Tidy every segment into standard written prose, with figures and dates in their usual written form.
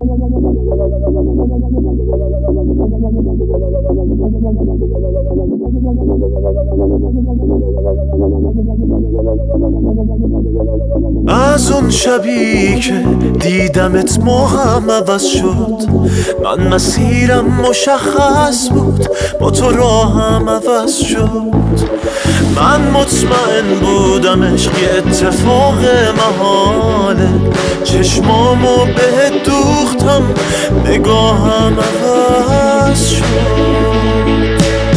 از اون شبی که دیدمت موهم عوض شد، من مسیرم مشخص بود، با تو راهم عوض شد. من مطمئن بودم عشق یه اتفاق محاله، چشمامو بهت دوختم، نگاهم عوض شد.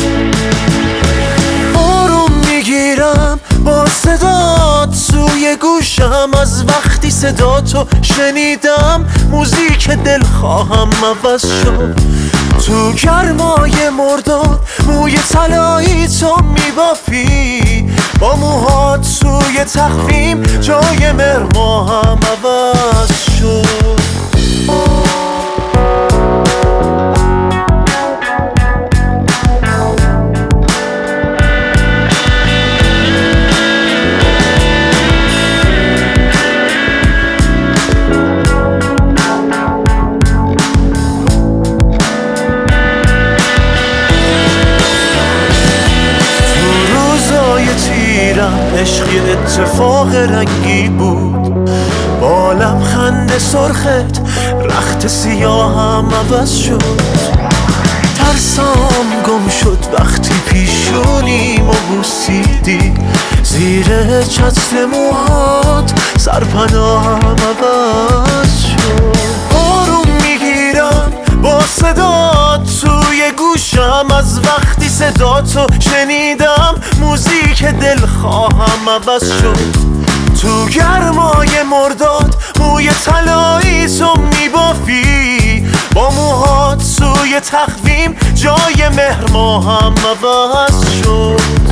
آروم میگیرم با صدات سوی گوشم، از وقتی صداتو شنیدم موزیک دلخواهم عوض شد. تو گرمای مرداد موی طلایی تو میبافی، با موهات سوی تخفیم جای مرماهم عوض شد. عشق یه اتفاق رنگی بود، با لبخند سرخت رخت سیاهم عوض شد. ترسام گم شد وقتی پیشونیمو بوسیدی، زیر چتر موهات سرپناهم عوض شد. آروم میگیرم با صدات توی گوشم، از وقتی صداتو شنیدم موزیک دلخواهم عوض شد. تو گرمای مرداد موی طلایی تو میبافی، با موهات سوی تخویم جای مهر ماهم عوض شد.